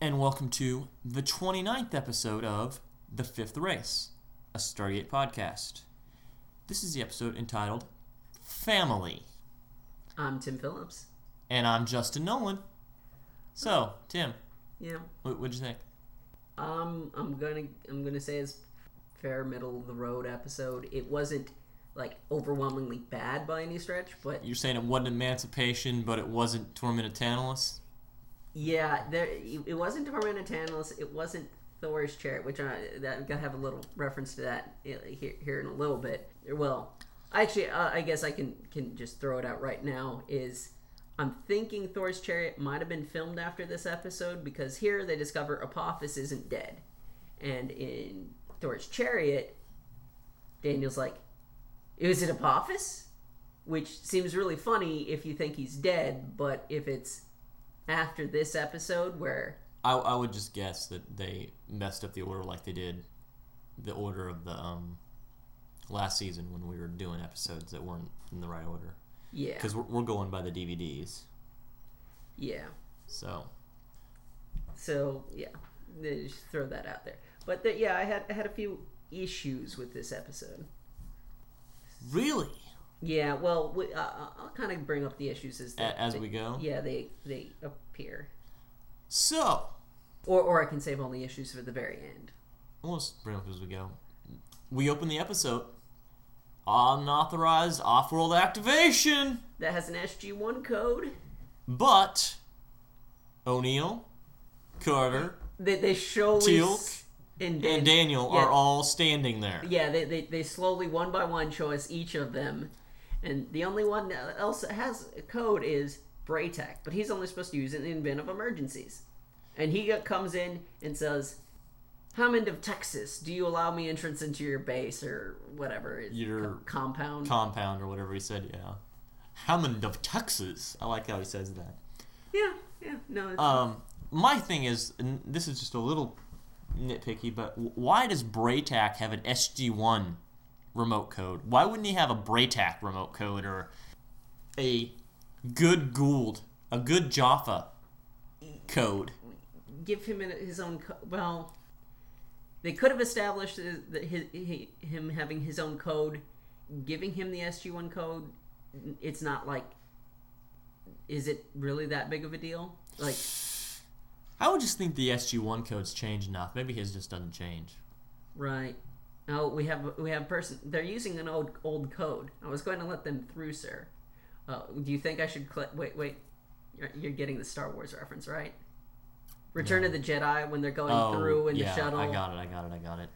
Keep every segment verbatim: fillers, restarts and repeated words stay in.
and welcome to the twenty-ninth episode of The Fifth Race, a Stargate podcast. This is the episode entitled Family. I'm Tim Phillips. And I'm Justin Nolan. So, Tim. Yeah. What what'd you think? Um, I'm gonna I'm gonna say it's fair middle of the road episode. It wasn't like overwhelmingly bad by any stretch, but You're saying it wasn't Emancipation, but it wasn't Tormented Tantalus? yeah, there it wasn't Tormented Tantalus. It wasn't Thor's Chariot, which I that, I'm gonna have a little reference to that here, here in a little bit. Well, actually, uh, I guess I can can just throw it out right now. Is I'm thinking Thor's Chariot might have been filmed after this episode because here they discover Apophis isn't dead, and in Thor's Chariot, Daniel's like, "Is it Apophis?" Which seems really funny if you think he's dead, but if it's after this episode where I, I would just guess that they messed up the order like they did the order of the um, last season when we were doing episodes that weren't in the right order. yeah, Because we're, we're going by the D V Ds. yeah. So, So yeah, they just throw that out there. But the, yeah, I had I had a few issues with this episode. really? Yeah, well, we, uh, I'll kind of bring up the issues as they, A- as they- we go? Yeah, they they appear, So, or or I can save all the issues for the very end. we'll just bring up as we go. We open the episode. Unauthorized off-world activation. That has an S G one code. But O'Neill, Carter, They they show Teal'c, and, and Daniel yeah. are all standing there. Yeah, they, they they slowly one by one show us each of them, and the only one else that has a code is Braytek, but he's only supposed to use it in the event of emergencies. And he got, comes in and says, "Hammond of Texas, do you allow me entrance into your base or whatever? It's Your co- compound." Compound or whatever he said, yeah. Hammond of Texas. I like how he says that. Yeah, yeah, no. It's, Um, my thing is, and this is just a little nitpicky, but why does Braytak have an S G one remote code? Why wouldn't he have a Braytak remote code or a good Gould, a good Jaffa code? give him his own. Co- well, they could have established that his, his, him having his own code, giving him the S G one code. It's not like, is it really that big of a deal? Like, I would just think the S G one code's changed enough. Maybe his just doesn't change. right? No, we have we have a person. They're using an old old code. I was going to let them through, sir. Uh, do you think I should cl- wait? Wait, you're, you're getting the Star Wars reference, right? Return No. of the Jedi when they're going Oh, through in yeah, the shuttle. I got it, I got it, I got it.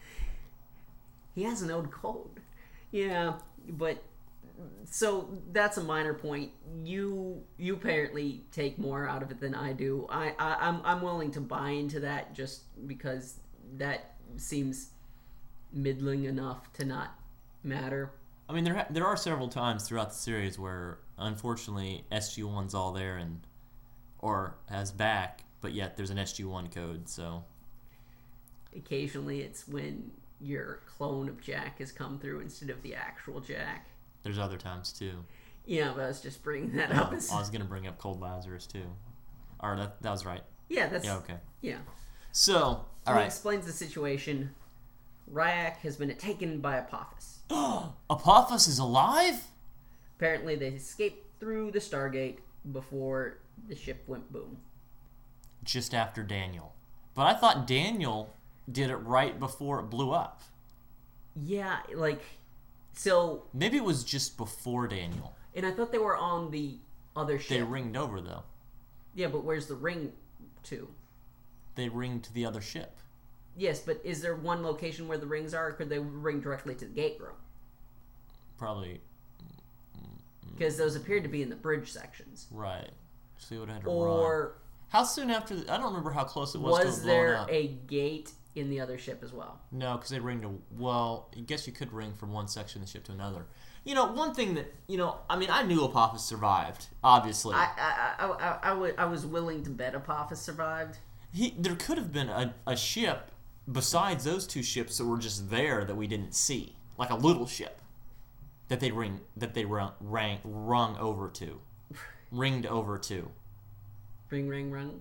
He has an old code. Yeah, but so that's a minor point. You you apparently take more out of it than I do. I, I I'm I'm willing to buy into that just because that seems middling enough to not matter. I mean, there ha- there are several times throughout the series where, unfortunately, S G one's all there and or has back, but yet there's an S G one code, so... Occasionally it's when your clone of Jack has come through instead of the actual Jack. There's other times, too. Yeah, but I was just bringing that Oh, up. As... I was going to bring up Cold Lazarus, too. Or that, that was right. Yeah, that's... Yeah, okay. Yeah. So, all He right. explains the situation. Ryak has been taken by Apophis. Apophis is alive? Apparently, they escaped through the Stargate before the ship went boom. Just after Daniel. But I thought Daniel did it right before it blew up. Yeah, like, so... Maybe it was just before Daniel. And I thought they were on the other ship. They ringed over, though. Yeah, but where's the ring to? They ringed to the other ship. Yes, but is there one location where the rings are, or could they ring directly to the gate room? Probably. Because those appeared to be in the bridge sections. Right. So you would have had to run. Or How soon after... The, I don't remember how close it was, was to it blowing there up. a gate in the other ship as well? No, because they ringed a... Well, I guess you could ring from one section of the ship to another. You know, one thing that... You know, I mean, I knew Apophis survived, obviously. I I, I, I, I, w- I was willing to bet Apophis survived. He, there could have been a, a ship besides those two ships that were just there that we didn't see. Like a little ship that they ring that they rung, rang, rung over to. Ringed over to. Ring, ring, rung.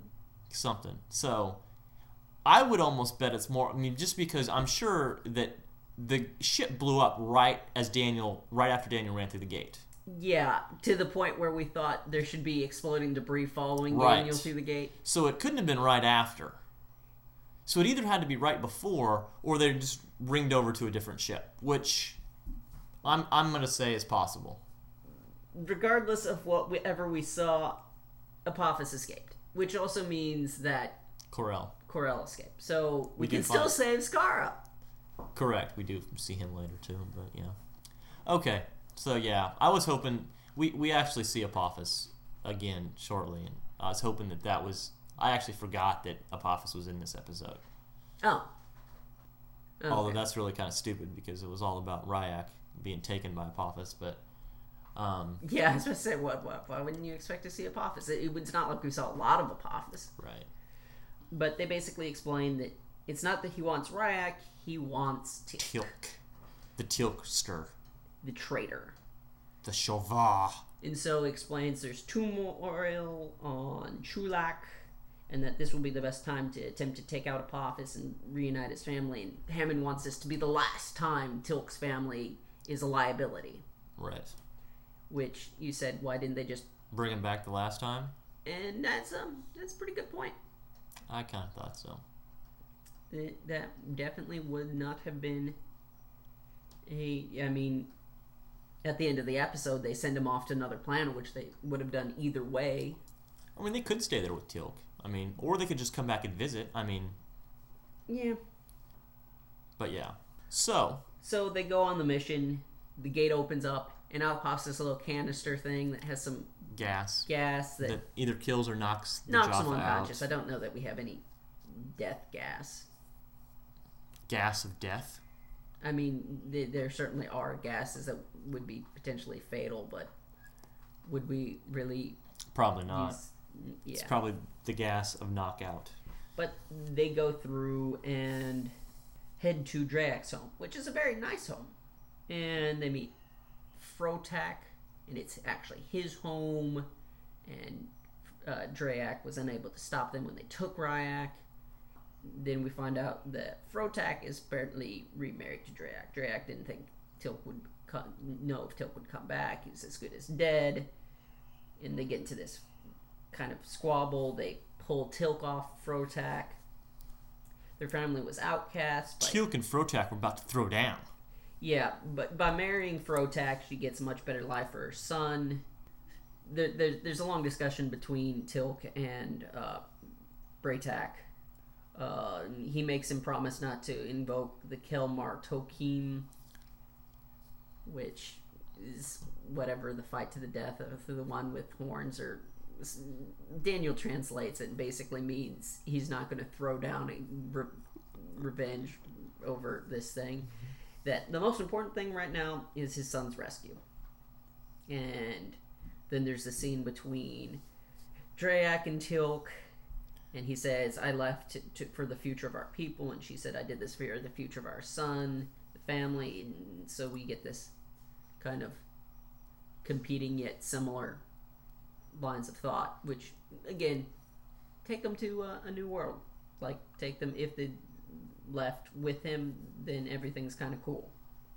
something. So I would almost bet it's more. I mean, just because I'm sure that the ship blew up right as Daniel, right after Daniel ran through the gate. Yeah, to the point where we thought there should be exploding debris following Right. Daniel through the gate. So it couldn't have been right after. So it either had to be right before, or they just ringed over to a different ship, which I'm I'm gonna say is possible. Regardless of whatever we saw, Apophis escaped, which also means that Corel. Corel escaped. So we, We do can find- still save Skara. Correct. We do see him later too, but yeah. Okay. So yeah, I was hoping we we actually see Apophis again shortly, and I was hoping that that was. I actually forgot that Apophis was in this episode. Oh. Okay. Although that's really kind of stupid because it was all about Ryak being taken by Apophis, but um, Yeah, I was going to say, what, what, why wouldn't you expect to see Apophis? It, it's not like we saw a lot of Apophis. right. But they basically explain that it's not that he wants Ryak, he wants Teal'c, Teal'c, the Teal'cster, the traitor. the Chauvin. And so it explains there's turmoil on Chulak, and that this will be the best time to attempt to take out Apophis and reunite his family. And Hammond wants this to be the last time Teal'c's family is a liability. Right. Which you said, why didn't they just? Bring him back the last time. And that's um that's a pretty good point. I kind of thought so. That, that definitely would not have been a. I mean, at the end of the episode, they send him off to another planet, which they would have done either way. I mean, they could stay there with Teal'c. I mean, or they could just come back and visit. I mean, Yeah. but yeah. So So they go on the mission. The gate opens up, and out pops this little canister thing that has some gas gas that, that either kills or knocks the knocks Jaffa him unconscious. out. I don't know that we have any death gas. Gas of death. I mean, th- there certainly are gases that would be potentially fatal, but would we really Probably not. use? Yeah. It's probably the gas of knockout. But they go through and head to Drayak's home, which is a very nice home. And they meet Frotak, and it's actually his home. And uh, Drayak was unable to stop them when they took Ryak. Then we find out that Frotak is apparently remarried to Drayak. Drayak didn't think Teal'c would come, know if Teal'c would come back. He's as good as dead. And they get into this kind of squabble. They pull Teal'c off Frotak. Their family was outcast. By, Teal'c and Frotak were about to throw down. yeah, but by marrying Frotak, she gets a much better life for her son. There, there, there's a long discussion between Teal'c and uh, Braytak. Uh, he makes him promise not to invoke the Kelmar Tokim, which is whatever the fight to the death of the one with horns, or Daniel translates it and basically means he's not going to throw down a re- revenge over this thing. That the most important thing right now is his son's rescue. And then there's the scene between Drayak and Teal'c, and he says, I left to, to, for the future of our people, and she said, I did this for the future of our son, the family, and so we get this kind of competing yet similar lines of thought, which, again, take them to uh, a new world. Like, take them, if they left with him, then everything's kind of cool.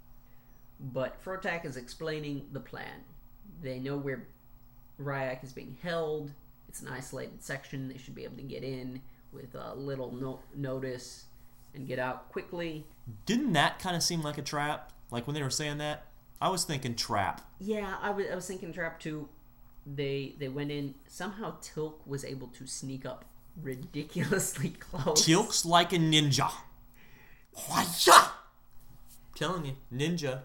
But Frotak is explaining the plan. They know where Ryak is being held. It's an isolated section. They should be able to get in with a little no- notice and get out quickly. Didn't that kind of seem like a trap? Like when they were saying that? I was thinking trap. Yeah, I was, I was thinking trap too. They they went in. Somehow Teal'c was able to sneak up ridiculously close. Teal'c's like a ninja. Why-ya! Telling you, ninja.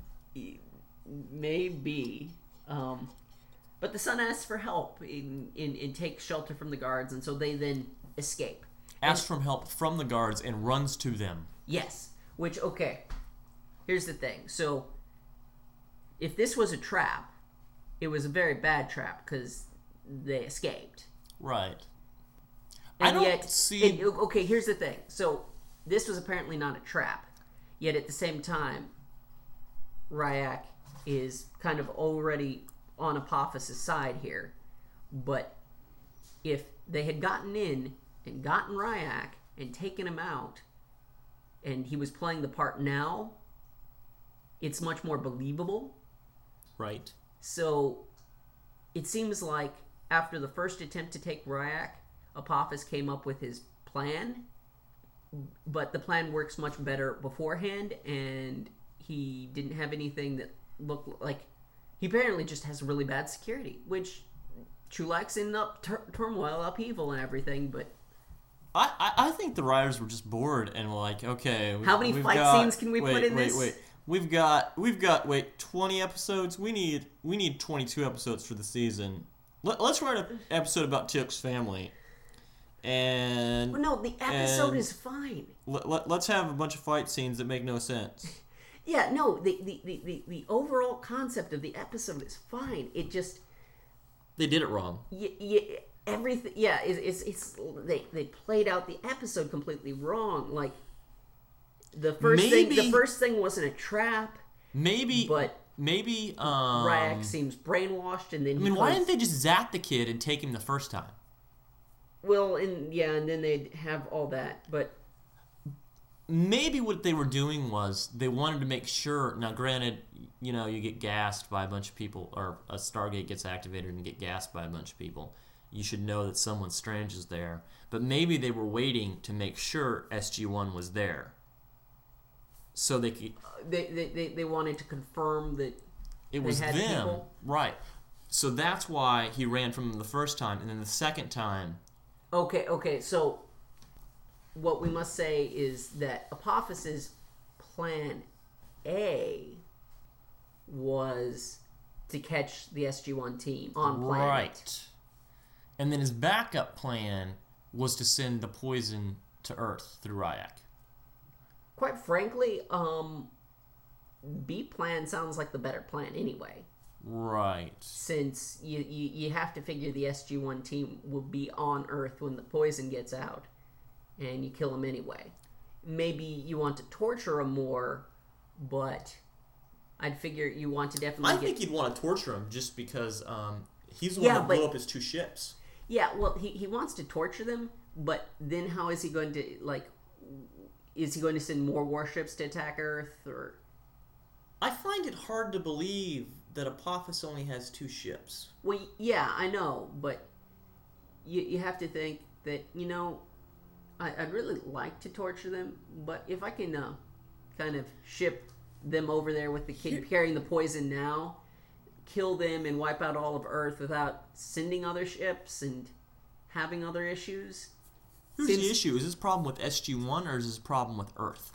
Maybe. Um, but the son asks for help and, and, and takes shelter from the guards, and so they then escape. Asks for help from the guards and runs to them. Yes. Which, okay. Here's the thing. So, if this was a trap, it was a very bad trap because they escaped. Right. And I don't yet, see... it- okay, here's the thing. So, this was apparently not a trap. Yet at the same time, Ryak is kind of already on Apophis' side here. But if they had gotten in and gotten Ryak and taken him out, and he was playing the part now, it's much more believable. Right. So it seems like after the first attempt to take Ryak, Apophis came up with his plan, but the plan works much better beforehand, and he didn't have anything that looked like... He apparently just has really bad security, which Chulak's in up tur- turmoil, upheaval, and everything, but... I, I, I think the writers were just bored and were like, okay... We've, How many we've fight got, scenes can we wait, put in wait, this? Wait, wait, We've got, we've got, wait, twenty episodes? We need we need twenty-two episodes for the season. Let, let's write an episode about Teal'c's family. And... Well, no, the episode and is fine. Let, let, let's have a bunch of fight scenes that make no sense. Yeah, no, the, the, the, the, the overall concept of the episode is fine. It just... They did it wrong. Y- y- everything... Yeah, it's, it's, it's... They, they played out the episode completely wrong. Like, the first Maybe- thing... The first thing wasn't a trap, Maybe... but Maybe, um... Ryak seems brainwashed, and then I he mean, why comes- didn't they just zap the kid and take him the first time? Well, and yeah, and then they'd have all that, but... Maybe what they were doing was they wanted to make sure. Now, granted, you know, you get gassed by a bunch of people, or a Stargate gets activated and get gassed by a bunch of people. You should know that someone strange is there. But maybe they were waiting to make sure S G one was there, so they could. They they, they, they wanted to confirm that It was had them, people. right? So that's why he ran from them the first time, and then the second time. Okay, okay, so what we must say is that Apophis's plan A was to catch the S G one team on planet. Right. And then his backup plan was to send the poison to Earth through Ryak. Quite frankly, um, B plan sounds like the better plan anyway. Right. Since you, you, you have to figure the S G one team will be on Earth when the poison gets out, and you kill them anyway. Maybe you want to torture them more, but I'd figure you want to definitely I get... think you'd want to torture him just because um, he's the Yeah, one that but- blew up his two ships. Yeah, well, he, he wants to torture them, but then how is he going to, like... Is he going to send more warships to attack Earth, or... I find it hard to believe that Apophis only has two ships. Well, yeah, I know, but you you have to think that, you know, I, I'd really like to torture them, but if I can uh, kind of ship them over there with the kid carrying the poison now, kill them and wipe out all of Earth without sending other ships and having other issues... Here's Seems- the issue. Is this problem with S G one or is this problem with Earth?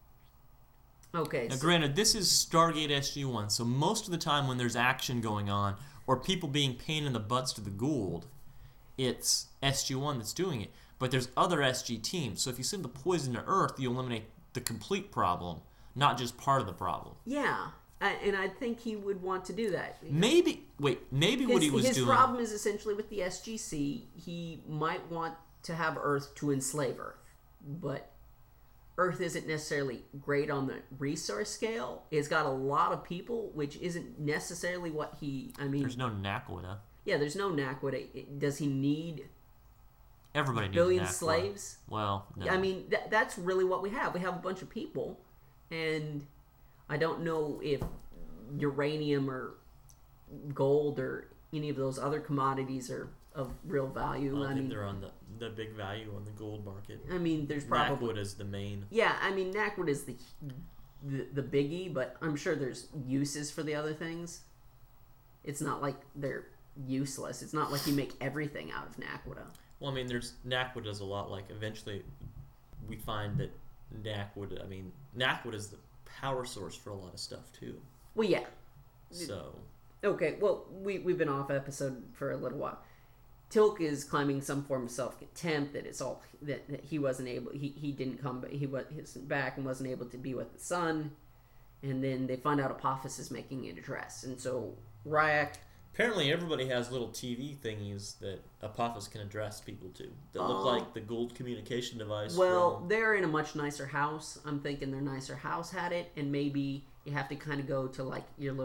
Okay, Now, so- granted, this is Stargate S G one, so most of the time when there's action going on or people being pain in the butts to the Goa'uld, it's S G one that's doing it. But there's other S G teams, so if you send the poison to Earth, you eliminate the complete problem, not just part of the problem. yeah, I, and I think he would want to do that. Maybe, wait, maybe what His, he was his doing... problem is essentially with the S G C, he might want to have Earth to enslave Earth, but Earth isn't necessarily great on the resource scale. It's got a lot of people, which isn't necessarily what he... I mean, There's no Naquita. yeah, there's no Naquita. Does he need Everybody needs billion Naquita. slaves? Well, no. I mean, th- that's really what we have. We have a bunch of people, and I don't know if uranium or gold or any of those other commodities are of real value. I, I think mean, they're on the, the big value on the gold market. I mean, there's probably... Naquita is the main. Yeah, I mean, Naquit is the, the the biggie, but I'm sure there's uses for the other things. It's not like they're useless. It's not like you make everything out of Naquita. Well, I mean, there's Naquita does a lot. Like, eventually, we find that Naquita, I mean, Naquita is the power source for a lot of stuff, too. Well, yeah. So... Okay, well, we, we've been off episode for a little while. Teal'c is claiming some form of self-contempt, that it's all that, that he wasn't able, he, he didn't come, but he was back and wasn't able to be with the son. And then they find out Apophis is making an address, and so Ryak. Apparently, everybody has little T V thingies that Apophis can address people to that look Uh, like the gold communication device. Well, from- they're in a much nicer house. I'm thinking their nicer house had it, and maybe you have to kind of go to like your little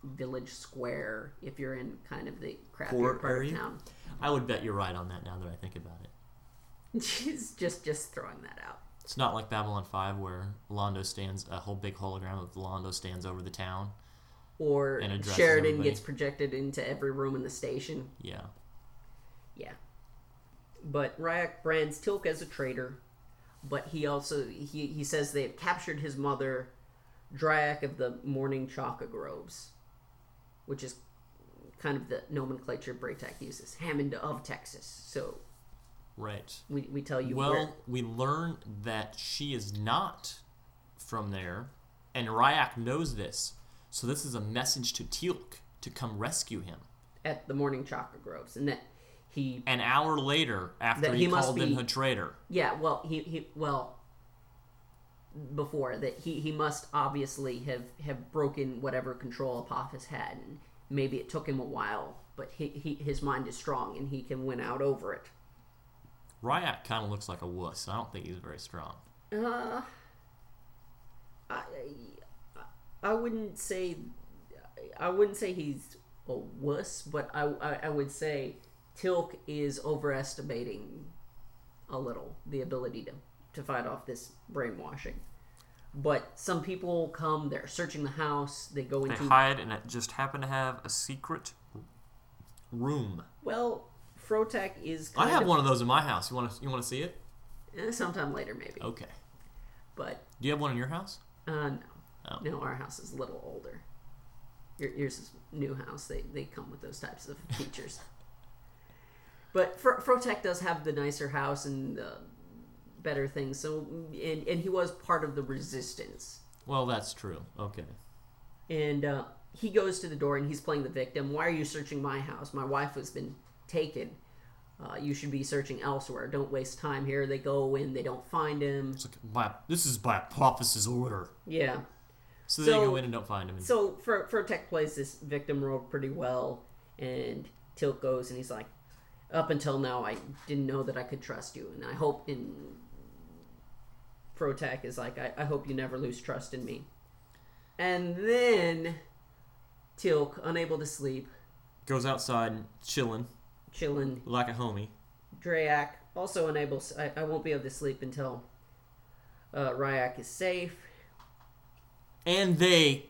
village square if you're in kind of the crappier Port part area? of town. I would bet you're right on that now that I think about it. just, just, just throwing that out. It's not like Babylon five where Londo stands, a whole big hologram of Londo stands over the town. Or And addresses Sheridan everybody. gets projected into every room in the station. Yeah. Yeah. But Ryak brands Tilk as a traitor, but he also he, he says they have captured his mother, Dryak of the Morning Chaka Groves, which is kind of the nomenclature Braytak uses. Hammond of Texas. So Right. we, we tell you Well, where, we learn that she is not from there, and Ryak knows this. So this is a message to Teal'c to come rescue him. at the Morning Chaka Groves, and that he An hour later, after That he, he must called be- him a traitor. yeah well he, he well before that he, he must obviously have, have broken whatever control Apophis had, and maybe it took him a while, but he, he his mind is strong and he can win out over it. Ryak kind of looks like a wuss. I don't think he's very strong. Uh, I I wouldn't say I wouldn't say he's a wuss, but I I, I would say Teal'c is overestimating a little the ability to to fight off this brainwashing. But some people come, they're searching the house, they go They into hide and it just happen to have a secret room. well, Frotek is I kind have of, one of those in my house. You want to? You want to see it? eh, sometime later maybe. Okay. But Do you have one in your house? uh no. Oh. No, our house is a little older. Your, yours is new house. They they come with those types of features. But Fro- Frotek does have the nicer house and the better things. So and and he was part of the resistance. Well, that's true. Okay. And uh, he goes to the door and he's playing the victim. Why are you searching my house? My wife has been taken. Uh, you should be searching elsewhere. Don't waste time here. They go in. They don't find him. It's like by, this is by Apophis' order. Yeah. So, So- they go in and don't find him. And So Fro- Frotek plays this victim role pretty well, and Teal'c goes and he's like, "Up until now, I didn't know that I could trust you, and I hope." In Frotek is like, I-, "I hope you never lose trust in me." And then Teal'c, unable to sleep, goes outside chilling chilling. like a homie. Dryak, also unable. I, I won't be able to sleep until uh, Ryak is safe. And they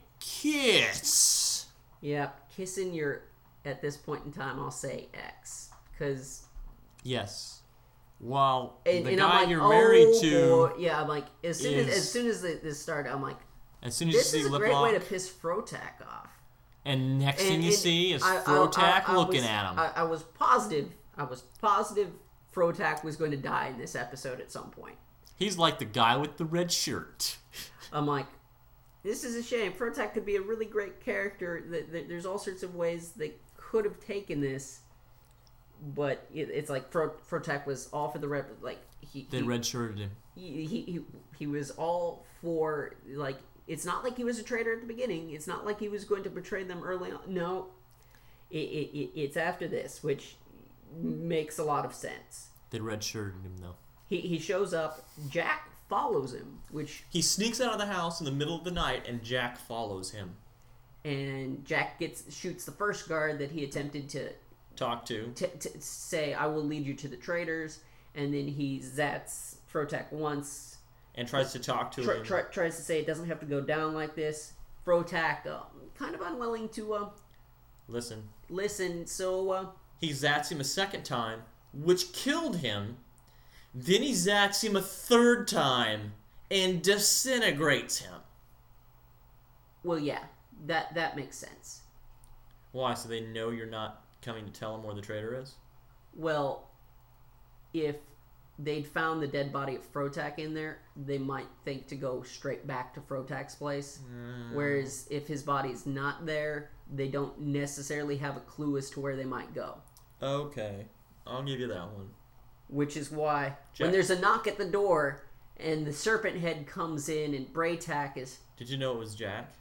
kiss. Yep, kissing your. At this point in time, I'll say ex, because. Yes. While And, the and guy I'm like, you're oh, married to, boy. Yeah, I'm like, as soon as is- as soon as the, this started, I'm like, as soon as this you is see a lip great way to lock, piss Frotek off. and next And- thing you and see is I- I- Frotek I- I looking was- at him. I, I was positive. I was positive Frotek was going to die in this episode at some point. He's like the guy with the red shirt. I'm like, this is a shame. Frotek could be a really great character. Th- th- There's all sorts of ways they could have taken this, but it, it's like Fro- Frotek was all for the red. Like he, They he, red shirted him. he, he he he was all for, like, it's not like he was a traitor at the beginning. It's not like he was going to betray them early on. No, it, it, it it's after this, which makes a lot of sense. They red shirted him though. He he shows up. Jack follows him, which He sneaks out of the house in the middle of the night, and Jack follows him. and Jack gets shoots the first guard that he attempted to Talk to. to, to say, "I will lead you to the traitors," and then he zats Frotek once. And tries to talk to Try, him. try, tries to say it doesn't have to go down like this. Frotek, uh, kind of unwilling to uh, Listen. listen, so uh, He zats him a second time, which killed him. Then he zats him a third time and disintegrates him. well, yeah, that that makes sense. Why? So they know you're not coming to tell them where the traitor is? Well, if they'd found the dead body of Frotek in there, they might think to go straight back to Frotek's place. Mm. Whereas if his body's not there, they don't necessarily have a clue as to where they might go. Okay. I'll give you that one. Which is why Jack- when there's a knock at the door and the serpent head comes in and Braytak is... Did you know it was Jack?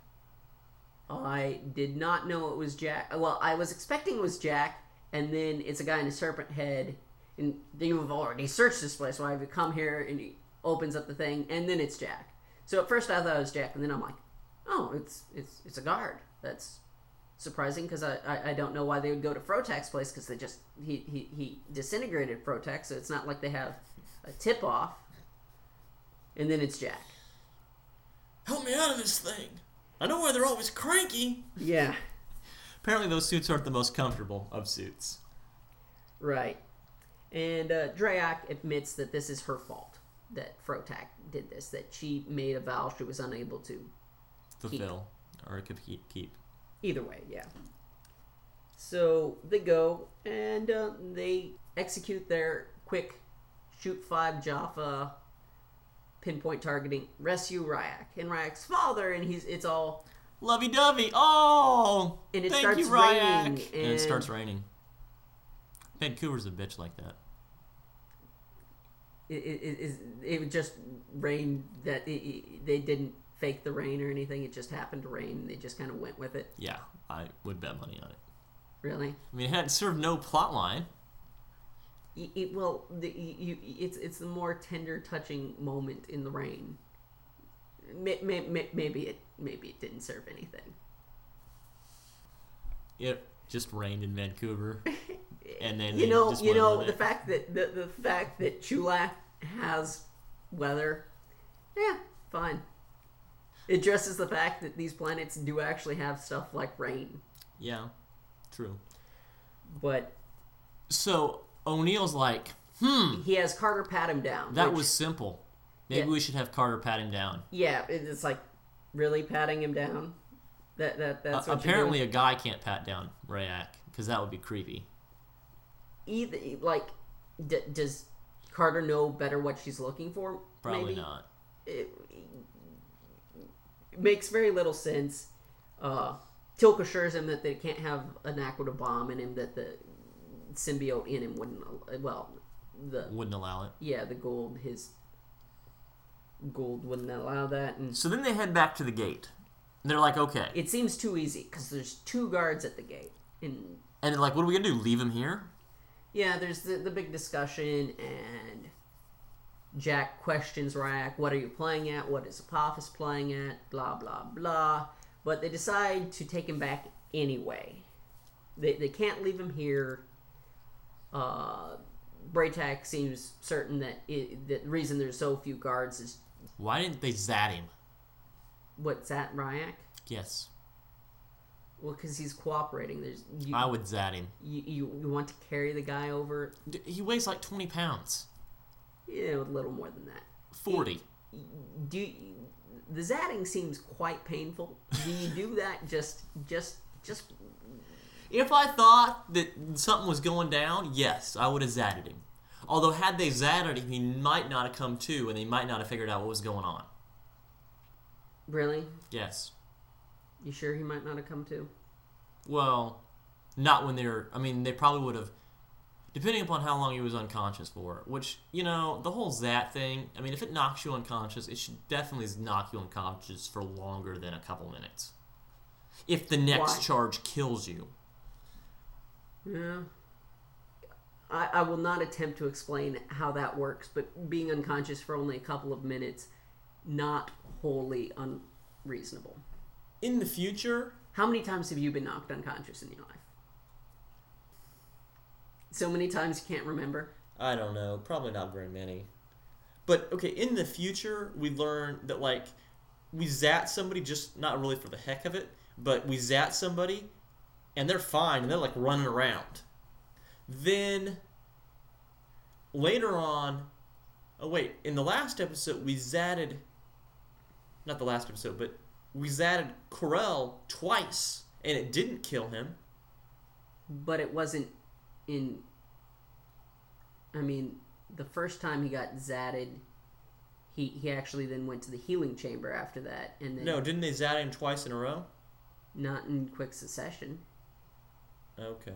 I did not know it was Jack. Well, I was expecting it was Jack, and then it's a guy in a serpent head, and you have already searched this place, so I've come here, and he opens up the thing, and then it's Jack. So at first I thought it was Jack, and then I'm like, oh, it's it's it's a guard. That's surprising because I, I, I don't know why they would go to Frotak's place because they just he, he, he disintegrated Frotak, so it's not like they have a tip off. And then it's Jack. Help me out of this thing. I know why they're always cranky. Yeah. Apparently those suits aren't the most comfortable of suits. Right. And uh, Drayak admits that this is her fault, that Frotak did this, that she made a vow she was unable to fulfill keep. or keep. keep. Either way, yeah. So they go and uh, they execute their quick shoot five Jaffa pinpoint targeting, rescue Ryak and Ryak's father, and he's it's all lovey-dovey. Oh, and it thank starts you, Ryak. raining, And, and it starts raining. Vancouver's a bitch like that. It it, it, it would just rain. That it, it, they didn't fake the rain or anything. It just happened to rain. They just kind of went with it. Yeah, I would bet money on it. Really? I mean, it had sort of no plot line. It, it, well, the, you, it's it's the more tender, touching moment in the rain. May, may, may, maybe it maybe it didn't serve anything. It just rained in Vancouver, and then you know just you went know with the it. fact that the the fact that Chulak has weather, yeah, fine. It addresses the fact that these planets do actually have stuff like rain. Yeah, true. But so O'Neill's like, hmm, he has Carter pat him down. that which, was simple. Maybe Yeah. we should have Carter pat him down. yeah. It's like really patting him down. That that that's Uh, what apparently, you're a guy can't pat down Ryak because that would be creepy. doing. Either like, d- does Carter know better what she's looking for? Probably Maybe? not. It, it makes very little sense. Uh, Tilk assures him that they can't have an Aquila bomb in him. That the symbiote in him wouldn't. Well, the Wouldn't allow it. yeah, the Gould his Gould wouldn't allow that, and So then they head back to the gate. They're like, okay. it seems too easy because there's two guards at the gate, and And they're like, what are we going to do? Leave him here? yeah, there's the, the big discussion, and Jack questions Ryak, what are you playing at? What is Apophis playing at? Blah, blah, blah. But they decide to take him back anyway. They, they can't leave him here. Uh, Braytak seems certain that it, the reason there's so few guards is, Why didn't they zat him? what's that, Ryak? Yes. Well, because he's cooperating. There's you, I would zat him. you, you, you want to carry the guy over, D- He weighs like twenty pounds. you know, a little more than that. forty. Do you, the zatting seems quite painful. Do you do that just just just If I thought that something was going down, yes, I would have zatted him. Although, had they zatted him, he might not have come to, and they might not have figured out what was going on. really? Yes. You sure he might not have come to? Well, not when they're... I mean, they probably would have... Depending upon how long he was unconscious for. Which, you know, the whole zat thing... I mean, if it knocks you unconscious, it should definitely knock you unconscious for longer than a couple minutes. If the next Why? charge kills you. Yeah. I, I will not attempt to explain how that works, but being unconscious for only a couple of minutes, not wholly unreasonable. In the future... How many times have you been knocked unconscious in your life? So many times you can't remember? I don't know. Probably not very many. But, okay, in the future, we learn that, like, we zat somebody just not really for the heck of it, but we zat somebody, and they're fine, and they're, like, running around. Then, later on... Oh, wait. In the last episode, we zatted... Not the last episode, but we zatted Corell twice, and it didn't kill him. But it wasn't in... I mean, the first time he got zatted, he, he actually then went to the healing chamber after that. And then No, didn't they zat him twice in a row? Not in quick succession. Okay.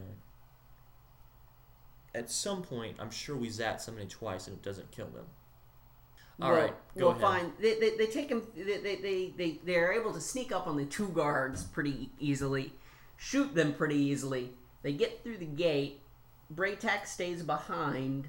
At some point, I'm sure we zat somebody twice and it doesn't kill them. All well, right, go well, ahead. fine. They, they, they take him. They, they, they, they, they're able to sneak up on the two guards pretty easily, shoot them pretty easily. They get through the gate. Braytak stays behind,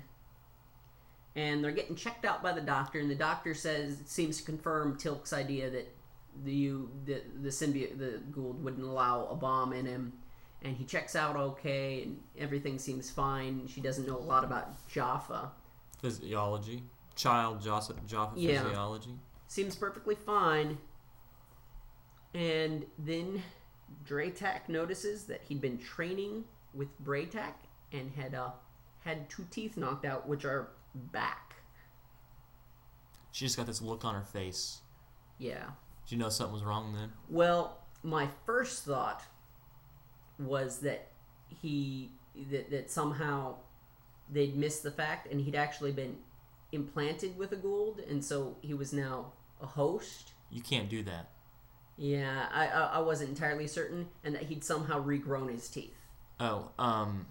and they're getting checked out by the doctor. And the doctor says seems to confirm Tilk's idea that the you the the symbiote the Gould wouldn't allow a bomb in him, and he checks out okay, and everything seems fine. She doesn't know a lot about Jaffa. Physiology, child Jaffa, Jaffa Yeah. physiology. Seems perfectly fine, and then Draytak notices that he'd been training with Braytak and had uh had two teeth knocked out, which are back. She just got this look on her face. Yeah. Did you know something was wrong then? Well, my first thought was that he that, that somehow they'd missed the fact, and he'd actually been implanted with a Gould, and so he was now a host. You can't do that. Yeah, I I, I wasn't entirely certain, and that he'd somehow regrown his teeth. Oh, um,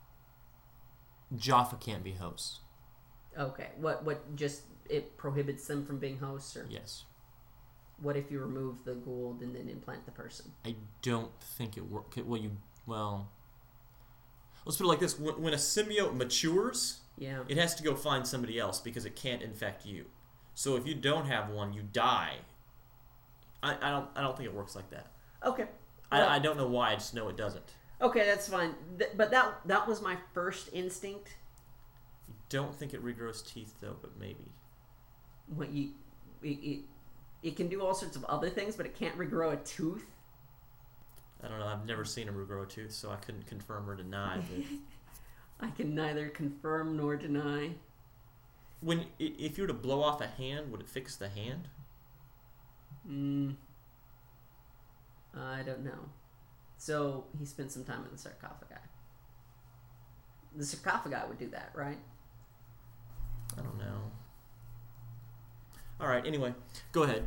Jaffa can't be host. Okay, what what just it prohibits them from being hosts, or Yes. what if you remove the Gould and then implant the person? I don't think it works. Well, you well. Let's put it like this: when, when a symbiote matures, Yeah. it has to go find somebody else because it can't infect you. So if you don't have one, you die. I, I don't I don't think it works like that. Okay. Well, I, I don't know why. I just know it doesn't. okay, that's fine. Th- but that that was my first instinct. I don't think it regrows teeth though, but maybe. What you it, it, it can do all sorts of other things, but it can't regrow a tooth. I don't know. I've never seen him regrow a tooth, so I couldn't confirm or deny. But I can neither confirm nor deny. when i- if you were to blow off a hand, would it fix the hand? Mm, I don't know. So he spent some time in the sarcophagi. The sarcophagi would do that, right? I don't know. All right. Anyway, go ahead.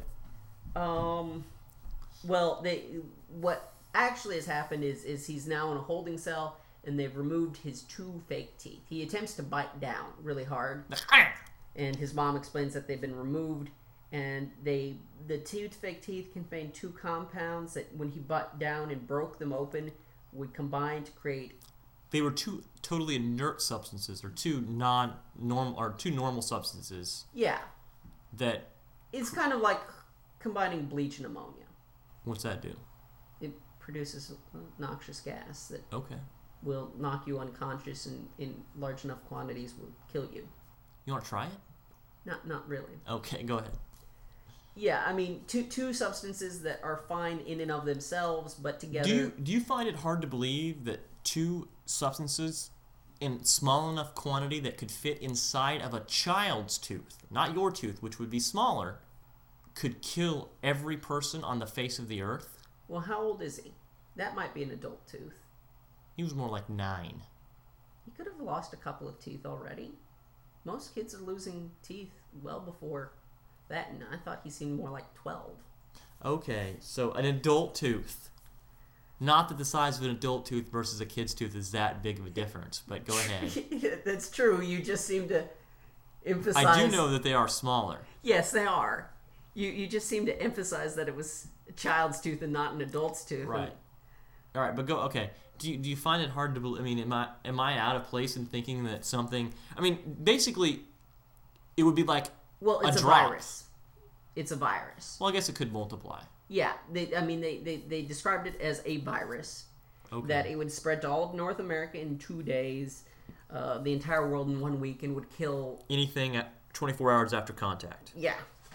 Um, well, they what actually has happened is is he's now in a holding cell, and they've removed his two fake teeth. He attempts to bite down really hard, and his mom explains that they've been removed, and they the two fake teeth contain two compounds that, when he bit down and broke them open, would combine to create. They were two totally inert substances, or two non-normal, or two normal substances Yeah, that. it's kind of like combining bleach and ammonia. What's that do? It produces a noxious gas that Okay. will knock you unconscious, and in large enough quantities will kill you. You want to try it? Not not really. Okay, go ahead. Yeah, I mean, two two substances that are fine in and of themselves, but together. Do you do you find it hard to believe that two substances in small enough quantity that could fit inside of a child's tooth, not your tooth, which would be smaller, could kill every person on the face of the earth? Well, how old is he? That might be an adult tooth. He was more like nine. He could have lost a couple of teeth already. Most kids are losing teeth well before that, and I thought he seemed more like twelve. Okay, so an adult tooth. Not that the size of an adult tooth versus a kid's tooth is that big of a difference, but go ahead. That's true. You just seem to emphasize. I do know that they are smaller. Yes, they are. You you just seem to emphasize that it was a child's tooth and not an adult's tooth. Right. All right, but go. Okay. Do you, do you find it hard to believe? I mean, am I am I out of place in thinking that something? I mean, basically, it would be like Well, it's a a, drop. virus. It's a virus. Well, I guess it could multiply. Yeah, they, I mean, they, they, they described it as a virus. Okay. That it would spread to all of North America in two days, uh, the entire world in one week, and would kill. Anything at twenty-four hours after contact. Yeah.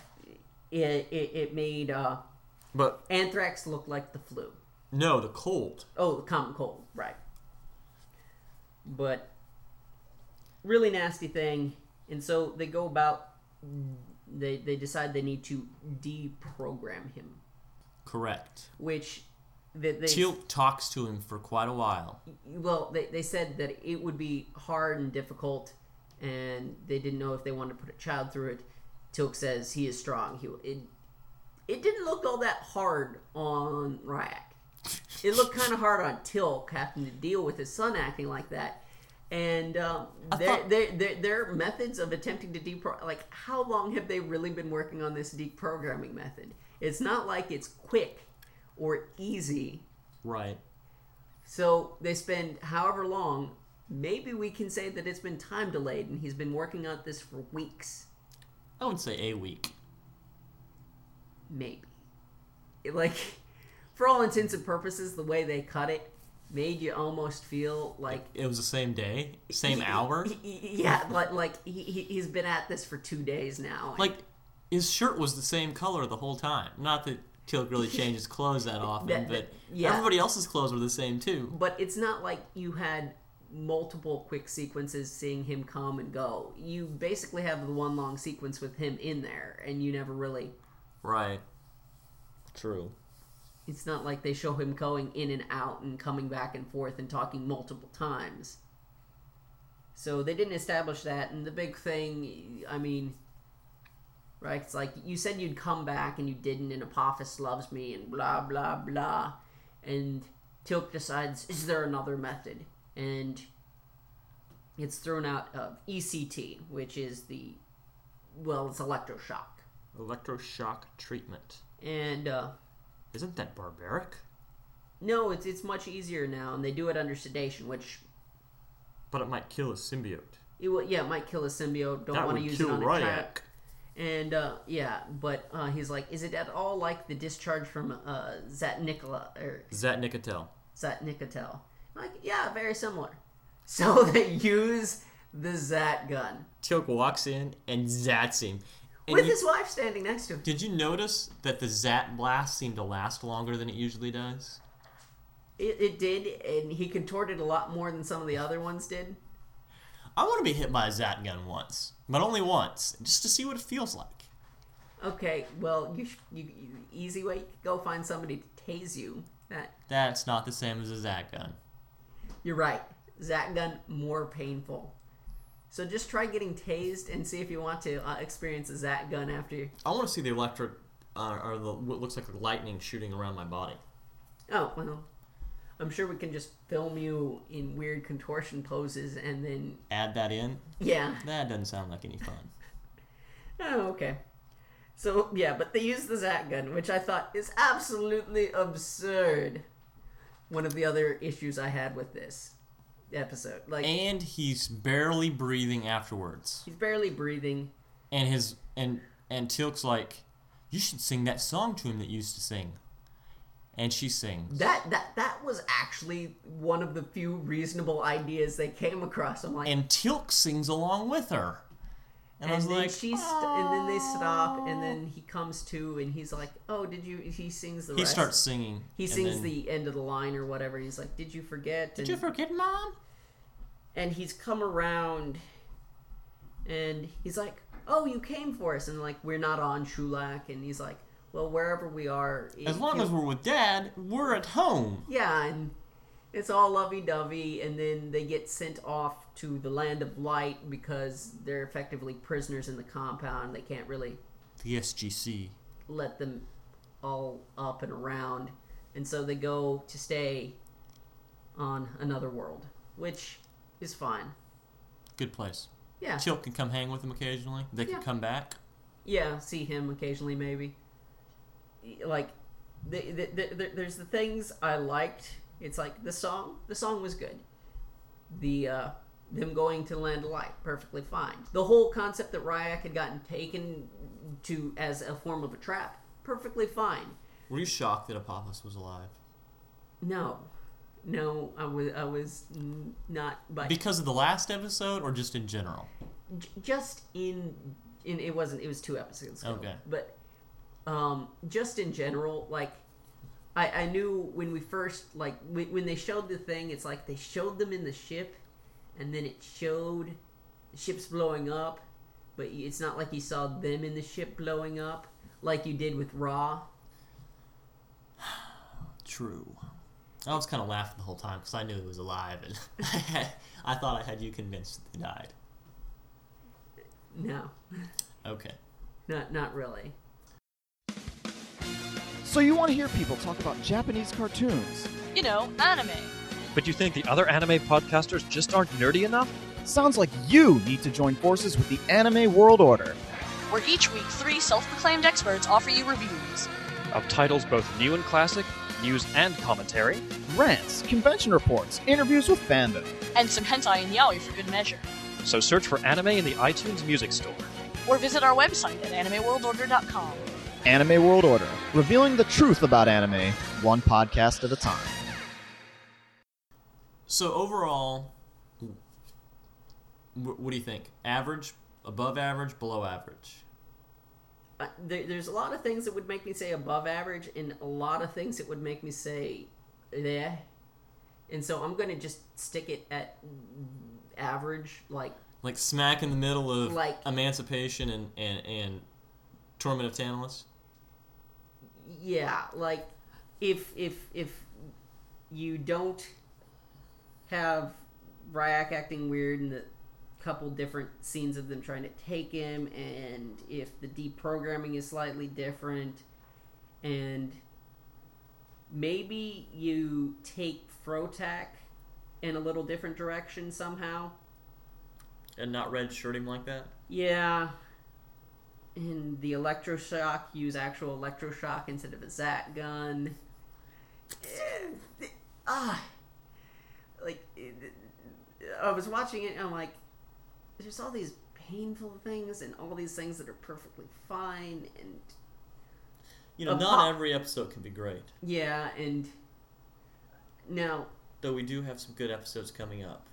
It, it, it made uh, But anthrax look like the flu. no, the cold. Oh, the common cold, right. But really nasty thing. And so they go about, they, they decide they need to deprogram him. Correct. Which they, they Teal talks to him for quite a while. well, they, they said that it would be hard and difficult, and they didn't know if they wanted to put a child through it. Tilk says he is strong. He it, it didn't look all that hard on Ryak. It looked kind of hard on Tilk having to deal with his son acting like that. And um, their, thought- their, their, their methods of attempting to depro... Like, how long have they really been working on this deprogramming method? It's not like it's quick or easy. Right. So they spend however long. Maybe we can say that it's been time delayed, and he's been working on this for weeks. I would say a week. Maybe. it, like, for all intents and purposes, the way they cut it made you almost feel like it was the same day, same hour. Yeah, like like he he's been at this for two days now. Like his shirt was the same color the whole time. Not that Teal'c really changed his clothes that often, that, but yeah. everybody else's clothes were the same too. But it's not like you had multiple quick sequences seeing him come and go. You basically have the one long sequence with him in there, and you never really... Right. True. It's not like they show him going in and out and coming back and forth and talking multiple times. So they didn't establish that, and the big thing, I mean... Right, it's like, you said you'd come back and you didn't, and Apophis loves me, and blah, blah, blah. And Teal'c decides, is there another method? And it's thrown out of E C T, which is the, well, it's electroshock. Electroshock treatment. And, uh... Isn't that barbaric? No, it's it's much easier now, and they do it under sedation, which... But it might kill a symbiote. It will, yeah, it might kill a symbiote. Don't want to use it on a trap. And, uh, yeah, but uh, he's like, is it at all like the discharge from uh, Zat Nikola, or... Zat Nicotel. Zat Nicotel. Like, yeah, very similar. So they use the Zat gun. Teal'c walks in and zats him. And With you, his wife standing next to him. Did you notice that the Zat blast seemed to last longer than it usually does? It, it did, and he contorted a lot more than some of the other ones did. I want to be hit by a Zat gun once, but only once, just to see what it feels like. Okay, well, you, you, you easy way, go find somebody to tase you. That That's not the same as a Zat gun. You're right. Zat gun, more painful. So just try getting tased and see if you want to uh, experience a Zat gun after you. I want to see the electric, uh, or the what looks like lightning shooting around my body. Oh, well, I'm sure we can just film you in weird contortion poses and then... Add that in? Yeah. That doesn't sound like any fun. Oh, okay. So, yeah, but they use the Zat gun, which I thought is absolutely absurd. One of the other issues I had with this episode. Like, and he's barely breathing afterwards. He's barely breathing. And his and and Teal'c's like, you should sing that song to him that you used to sing. And she sings. That that that was actually one of the few reasonable ideas they came across. I'm like, and Teal'c sings along with her. And, and I was then like, she's st- and then they stop, and then he comes to, and he's like, "Oh, did you?" He sings the. He rest. starts singing. He sings then, the end of the line or whatever. He's like, "Did you forget?" Did and, you forget, Mom? And he's come around, and he's like, "Oh, you came for us," and like, we're not on Shulak, and he's like, "Well, wherever we are, as long as we're with Dad, we're at home." Yeah, and it's all lovey-dovey, and then they get sent off to the Land of Light because they're effectively prisoners in the compound. They can't really... The S G C. ...let them all up and around. And so they go to stay on another world, which is fine. Good place. Yeah. Teal'c can come hang with them occasionally. They can yeah. come back. Yeah, see him occasionally, maybe. Like, the, the, the, the, there's the things I liked... It's like the song. The song was good. The uh, them going to Land of Light, perfectly fine. The whole concept that Ryak had gotten taken to as a form of a trap, perfectly fine. Were you shocked that Apophis was alive? No, no, I was. I was not. But because of the last episode, or just in general? J- just in in it wasn't. It was two episodes ago. Okay, but um, just in general, like. I, I knew when we first, like, when they showed the thing, it's like they showed them in the ship, and then it showed the ship's blowing up, but it's not like you saw them in the ship blowing up, like you did with Ra. True. I was kind of laughing the whole time, because I knew he was alive, and I thought I had you convinced that he died. No. Okay. Not, not really. So you want to hear people talk about Japanese cartoons? You know, anime. But you think the other anime podcasters just aren't nerdy enough? Sounds like you need to join forces with the Anime World Order. Where each week, three self-proclaimed experts offer you reviews. Of titles both new and classic, news and commentary. Rants, convention reports, interviews with fandom. And some hentai and yaoi for good measure. So search for anime in the iTunes Music Store. Or visit our website at anime world order dot com. Anime World Order, revealing the truth about anime, one podcast at a time. So overall, wh- what do you think? Average, above average, below average? Uh, there, there's a lot of things that would make me say above average, and a lot of things that would make me say, yeah. And so I'm going to just stick it at average, like... Like smack in the middle of Like- Emancipation and, and, and Torment of Tantalus? Yeah, like, if if if you don't have Ryak acting weird and the couple different scenes of them trying to take him, and if the deprogramming is slightly different, and maybe you take Frotak in a little different direction somehow. And not red shirt him like that? Yeah. And the electroshock, use actual electroshock instead of a Zat gun. Eh, Ah. Like, I was watching it and I'm like, there's all these painful things and all these things that are perfectly fine, and You know, A not pop- every episode can be great. yeah, and now Though we do have some good episodes coming up.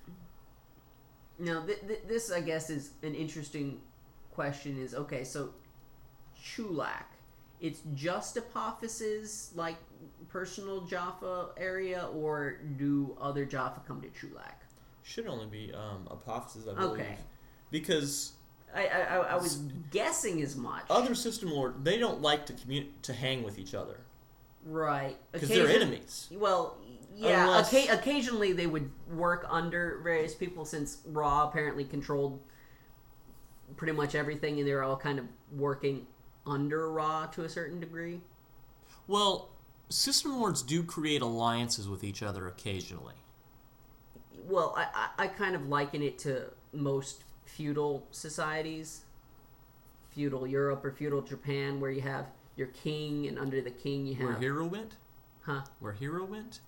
now th- th- this I guess is an interesting question. Is okay, so Chulak, it's just Apophyse's like personal Jaffa area, or do other Jaffa come to Chulak? Should only be um, Apophysis, I believe. Okay. Because I, I, I I was guessing as much. other System Lord, they don't like to commu- to hang with each other. Right. Because they're Occasion- enemies. Well, yeah. Unless- Occa- occasionally they would work under various people, since Ra apparently controlled pretty much everything, and they were all kind of working under Ra to a certain degree. Well, System Lords do create alliances with each other occasionally. Well, I, I, I kind of liken it to most feudal societies, feudal Europe or feudal Japan, where you have your king, and under the king you have... Where Hero went? Huh? Where Hero went?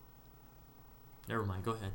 Never mind, go ahead.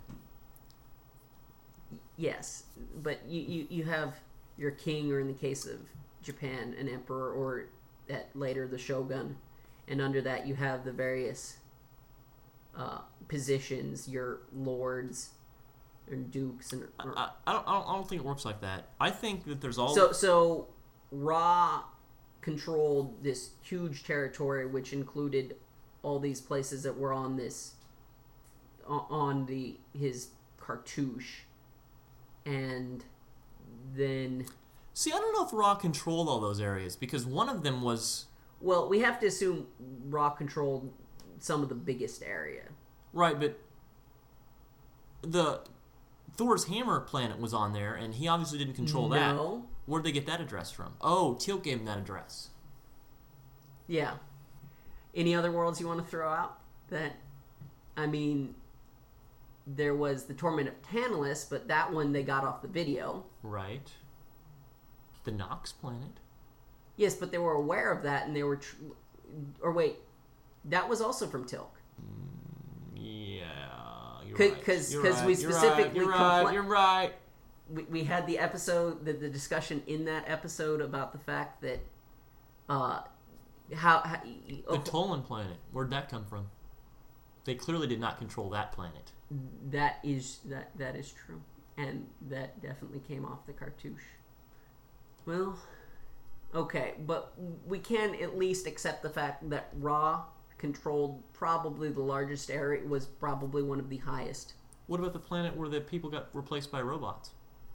Yes, but you, you, you have your king, or in the case of Japan, an emperor, or at later the shogun, and under that you have the various uh, positions, your lords and dukes, and or, I, I, don't, I don't I don't think it works like that. I think that there's all... so so Ra controlled this huge territory, which included all these places that were on this o- on the his cartouche, and then See, I don't know if Ra controlled all those areas, because one of them was... well, we have to assume Ra controlled some of the biggest area. Right, but the Thor's hammer planet was on there, and he obviously didn't control that. No. Where'd they get that address from? Oh, Teal gave him that address. Yeah. Any other worlds you want to throw out? That, I mean, there was the Torment of Tantalus, but that one they got off the video. Right. The Nox planet. Yes, but they were aware of that, and they were... Tr- or wait, that was also from Tilk. Yeah, you're C- right. 'cause- You're 'cause right. we You're specifically right. You're right. compla- You're right. We, we had the episode, the, the discussion in that episode about the fact that... Uh, how... how The oh, Tolan planet. Where'd that come from? They clearly did not control that planet. that is that that is true, and that definitely came off the cartouche. Well, okay, but we can at least accept the fact that Ra controlled probably the largest area, was probably one of the highest. What about the planet where the people got replaced by robots?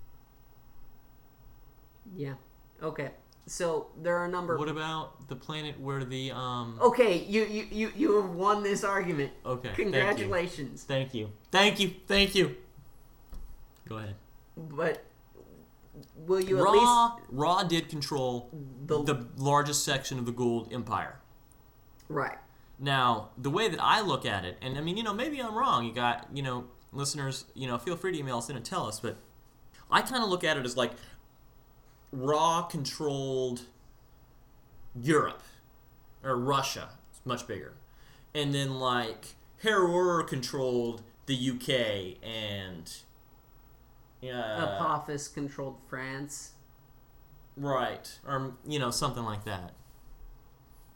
Yeah. Okay. So there are a number. What about the planet where the um? Okay, you you you you have won this argument. Okay. thank you. Congratulations. Thank you. Thank you. Thank you. Go ahead. But will you at Ra least Ra did control The- the largest section of the Gould Empire. right? Now, the way that I look at it, and I mean, you know, maybe I'm wrong. You got, you know, listeners, you know, feel free to email us in and tell us, but I kind of look at it as like Ra controlled Europe, or Russia. It's much bigger. And then, like, Heror controlled the U K, and... Uh, Apophis controlled France. right. Or, you know, something like that.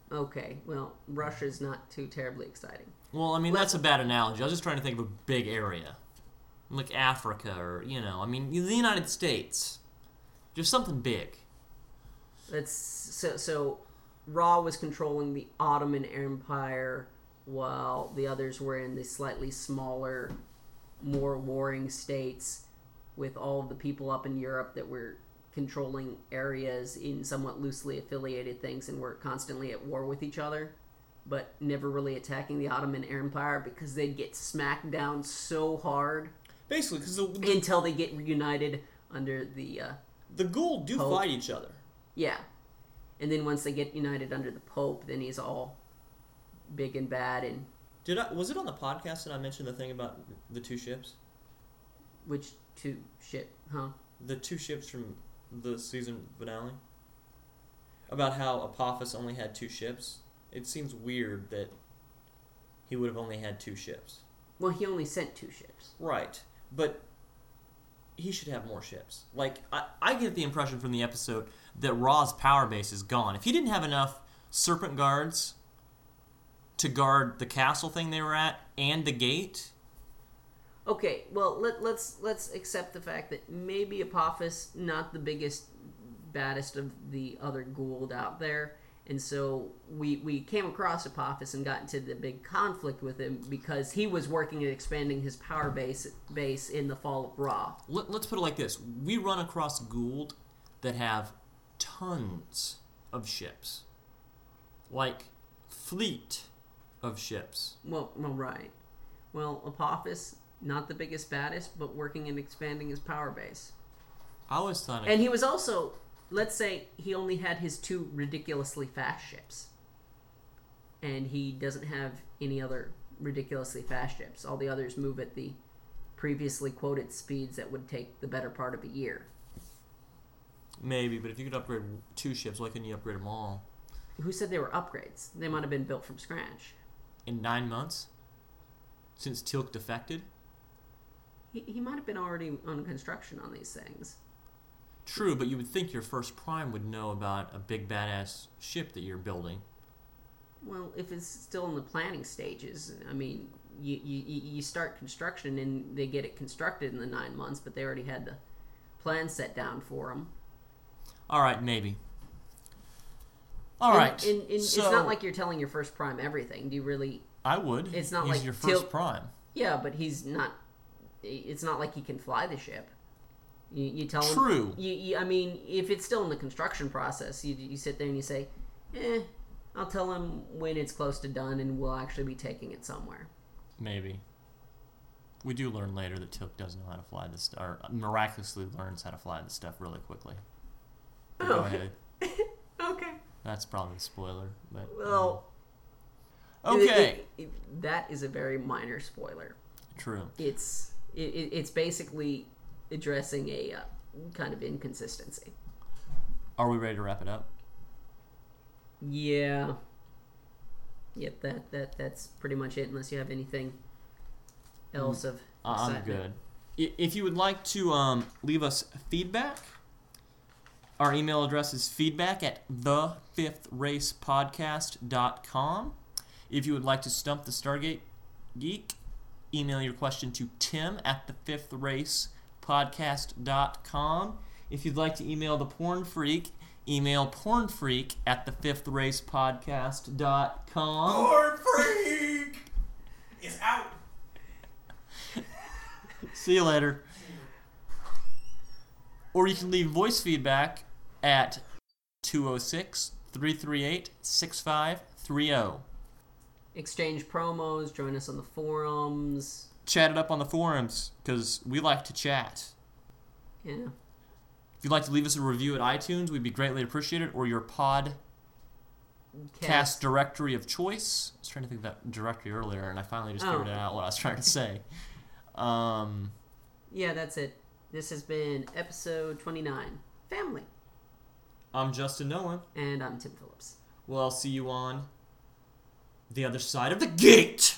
Okay, well, Russia's not too terribly exciting. Well, I mean, Let- that's a bad analogy. I was just trying to think of a big area. Like Africa or, you know, I mean, the United States. Just something big. That's so. So, Ra was controlling the Ottoman Empire, while the others were in the slightly smaller, more warring states, with all of the people up in Europe that were controlling areas in somewhat loosely affiliated things and were constantly at war with each other, but never really attacking the Ottoman Empire because they'd get smacked down so hard Basically, because the, the, until they get reunited under the uh, the Gould do Pope. fight each other. yeah, and then once they get united under the Pope, then he's all big and bad. And Did I, was it on the podcast that I mentioned the thing about the two ships? which two shit, huh? The two ships from the season finale? About how Apophis only had two ships? It seems weird that he would have only had two ships. Well, he only sent two ships. Right. But he should have more ships. Like, I, I get the impression from the episode that Ra's power base is gone. If he didn't have enough Serpent Guards to guard the castle thing they were at and the gate... Okay, well let, let's let's accept the fact that maybe Apophis not the biggest, baddest of the other Gould out there, and so we we came across Apophis and got into the big conflict with him because he was working at expanding his power base base in the fall of Ra. Let, let's put it like this. We run across Gould that have tons of ships. Like, fleet of ships. Well, well, right. Well, Apophis, not the biggest, baddest, but working and expanding his power base. I always thought... It, And he was also, let's say, he only had his two ridiculously fast ships. And he doesn't have any other ridiculously fast ships. All the others move at the previously quoted speeds that would take the better part of a year. maybe, but if you could upgrade two ships, why couldn't you upgrade them all? Who said they were upgrades? They might have been built from scratch. In nine months? Since Teal'c defected? He, he might have been already on construction on these things. True, but you would think your first prime would know about a big badass ship that you're building. Well, if it's still in the planning stages, I mean, you, you, you start construction and they get it constructed in the nine months, but they already had the plan set down for them. All right, maybe. All And- right. and- and so it's not like you're telling your first prime everything. Do you really? I would. It's not He's like your first Teal'c- prime. Yeah, but he's not. It's not like he can fly the ship. You, you tell him. True. You, you, I mean, if it's still in the construction process, you, you sit there and you say, "Eh, I'll tell him when it's close to done, and we'll actually be taking it somewhere." Maybe. We do learn later that Teal'c does know how to fly this stuff, or miraculously learns how to fly this stuff really quickly. But Go Oh. ahead. Okay. That's probably a spoiler, but Well. um, okay. it- it- that is a very minor spoiler. True. It's it, it- it's basically addressing a uh, kind of inconsistency. Are we ready to wrap it up? Yeah. Yep, that, that that's pretty much it, unless you have anything else of Uh, I'm excitement. good. I- If you would like to um, leave us feedback, our email address is feedback at the fifth race podcast dot com. If you would like to stump the Stargate Geek, email your question to tim at the fifth race podcast dot com. If you'd like to email the Porn Freak, email pornfreak at the fifth race podcast dot com. Porn Freak is out. See you later. Or you can leave voice feedback at two oh six, three three eight, six five three oh. Exchange promos, join us on the forums. Chat it up on the forums, because we like to chat. Yeah. If you'd like to leave us a review at iTunes, we'd be greatly appreciated, or your podcast Cast. directory of choice. I was trying to think of that directory earlier, and I finally just figured Oh. it out what I was trying to say. Um, Yeah, that's it. This has been episode twenty-nine. Family. I'm Justin Nolan. And I'm Tim Phillips. Well, I'll see you on the other side of the gate.